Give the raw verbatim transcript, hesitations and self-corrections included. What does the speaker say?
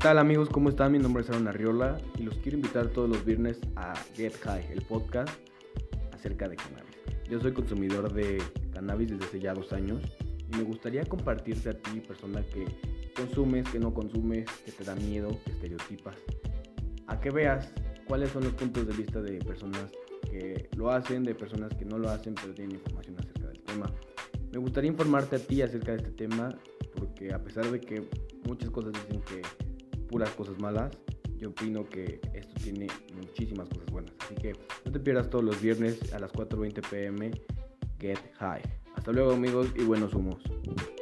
tal amigos? ¿Cómo están? Mi nombre es Aaron Arriola y los quiero invitar todos los viernes a Get High, el podcast acerca de cannabis. Yo soy consumidor de cannabis desde hace ya dos años y me gustaría compartirte a ti, persona que consumes, que no consumes, que te da miedo, que estereotipas, a que veas cuáles son los puntos de vista de personas que lo hacen, de personas que no lo hacen pero tienen información acerca del tema. Me gustaría informarte a ti acerca de este tema porque a pesar de que muchas cosas dicen que puras cosas malas, yo opino que esto tiene muchísimas cosas buenas. Así que no te pierdas todos los viernes a las cuatro veinte pm Get High. Hasta luego amigos y buenos humos.